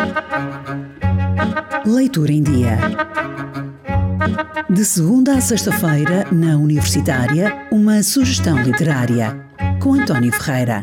Leitura em Dia. De segunda a sexta-feira, na Universitária, uma sugestão literária, com António Ferreira.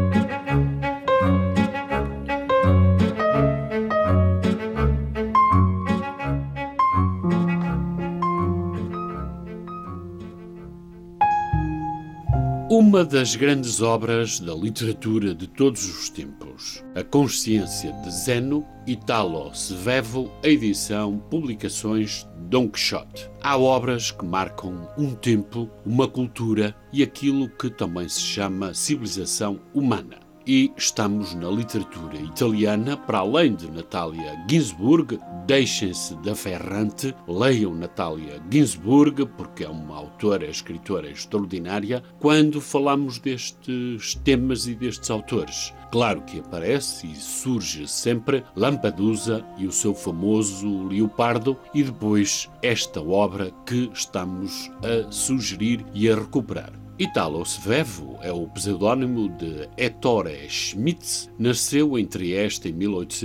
Uma das grandes obras da literatura de todos os tempos, A Consciência de Zeno, Italo Svevo, a edição Publicações Dom Quixote. Há obras que marcam um tempo, uma cultura e aquilo que também se chama civilização humana. E estamos na literatura italiana, para além de Natalia Ginzburg. Deixem-se da Ferrante, leiam Natalia Ginzburg, porque é uma autora, escritora extraordinária, quando falamos destes temas e destes autores. Claro que aparece e surge sempre Lampedusa e o seu famoso Leopardo, e depois esta obra que estamos a sugerir e a recuperar. Italo Svevo é o pseudónimo de Ettore Schmitz. Nasceu em Trieste em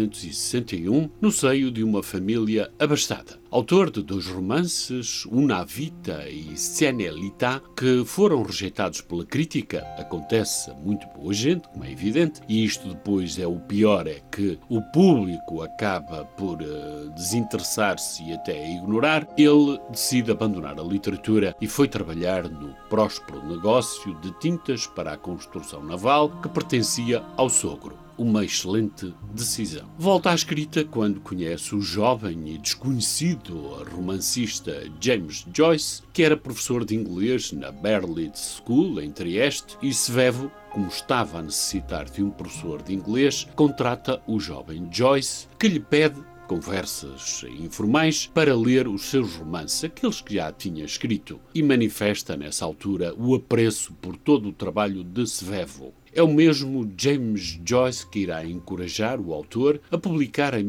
1861, no seio de uma família abastada. Autor de dois romances, Una Vita e Senelita, que foram rejeitados pela crítica. Acontece a muito boa gente, como é evidente, e isto depois é o pior, é que o público acaba por desinteressar-se e até ignorar. Ele decide abandonar a literatura e foi trabalhar no próspero negócio de tintas para a construção naval que pertencia ao sogro. Uma excelente decisão. Volta à escrita quando conhece o jovem e desconhecido romancista James Joyce, que era professor de inglês na Berlitz School, em Trieste, e Svevo, como estava a necessitar de um professor de inglês, contrata o jovem Joyce, que lhe pede conversas informais para ler os seus romances, aqueles que já tinha escrito, e manifesta nessa altura o apreço por todo o trabalho de Svevo. É o mesmo James Joyce que irá encorajar o autor a publicar em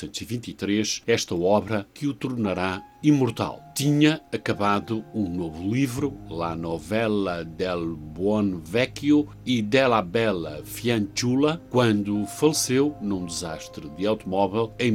1923 esta obra que o tornará imortal. Tinha acabado um novo livro, La Novella del Buon Vecchio e della Bella Fianciola, quando faleceu num desastre de automóvel em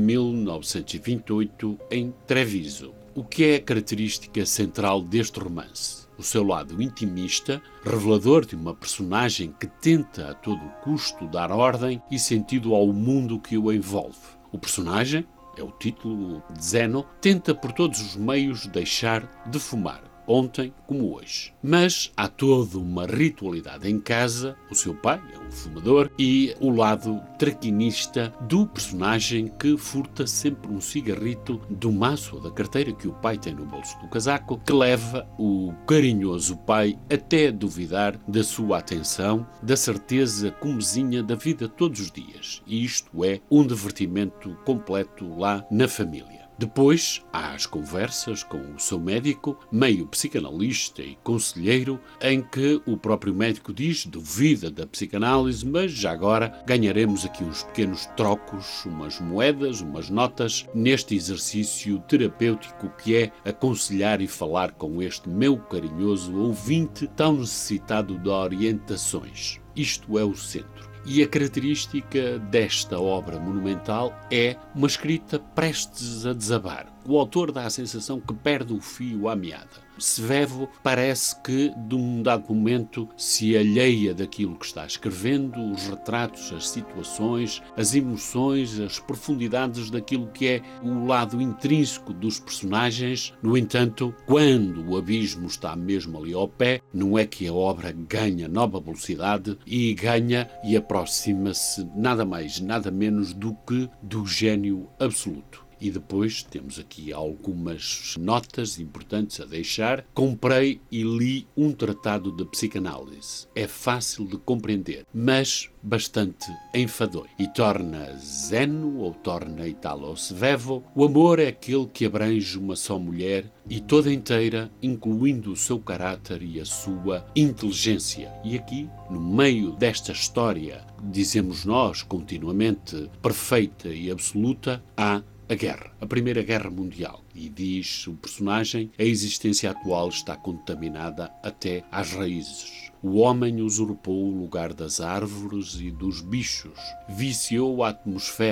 1928 em Treviso. O que é a característica central deste romance? O seu lado intimista, revelador de uma personagem que tenta a todo custo dar ordem e sentido ao mundo que o envolve. O personagem, é o título de Zeno, tenta por todos os meios deixar de fumar, ontem como hoje. Mas há toda uma ritualidade em casa, o seu pai é um fumador, e o lado traquinista do personagem que furta sempre um cigarrito do maço ou da carteira que o pai tem no bolso do casaco, que leva o carinhoso pai até a duvidar da sua atenção, da certeza comezinha da vida todos os dias. E isto é um divertimento completo lá na família. Depois há as conversas com o seu médico, meio psicanalista e conselheiro, em que o próprio médico diz: duvida da psicanálise, mas já agora ganharemos aqui uns pequenos trocos, umas moedas, umas notas, neste exercício terapêutico que é aconselhar e falar com este meu carinhoso ouvinte tão necessitado de orientações. Isto é o centro. E a característica desta obra monumental é uma escrita prestes a desabar. O autor dá a sensação que perde o fio à meada. Svevo parece que, de um dado momento, se alheia daquilo que está escrevendo, os retratos, as situações, as emoções, as profundidades daquilo que é o lado intrínseco dos personagens. No entanto, quando o abismo está mesmo ali ao pé, não é que a obra ganha nova velocidade e ganha e aproxima-se nada mais, nada menos do que do gênio absoluto. E depois temos aqui algumas notas importantes a deixar. Comprei e li um tratado de psicanálise. É fácil de compreender, mas bastante enfadonho. E torna Zeno, ou torna Italo Svevo, o amor é aquele que abrange uma só mulher e toda inteira, incluindo o seu caráter e a sua inteligência. E aqui, no meio desta história, dizemos nós, continuamente perfeita e absoluta, há a guerra, a Primeira Guerra Mundial. E diz o personagem, a existência atual está contaminada até às raízes. O homem usurpou o lugar das árvores e dos bichos, viciou a atmosfera,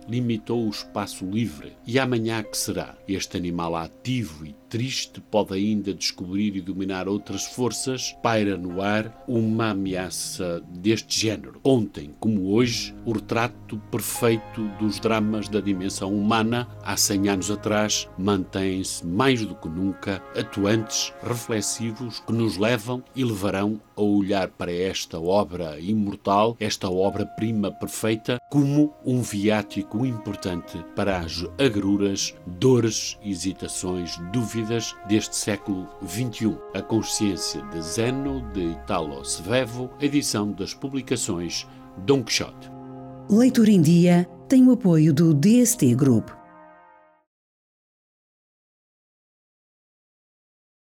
limitou o espaço livre. E amanhã que será? Este animal ativo e triste pode ainda descobrir e dominar outras forças. Paira no ar uma ameaça deste género. Ontem, como hoje, o retrato perfeito dos dramas da dimensão humana, há 100 anos atrás, mantém-se mais do que nunca atuantes, reflexivos, que nos levam e levarão a olhar para esta obra imortal, esta obra-prima perfeita, como um viático importante para as agruras, dores, hesitações, dúvidas deste século XXI. A Consciência de Zeno, de Italo Svevo, edição das publicações Dom Quixote. Leitura em Dia tem o apoio do DST Group.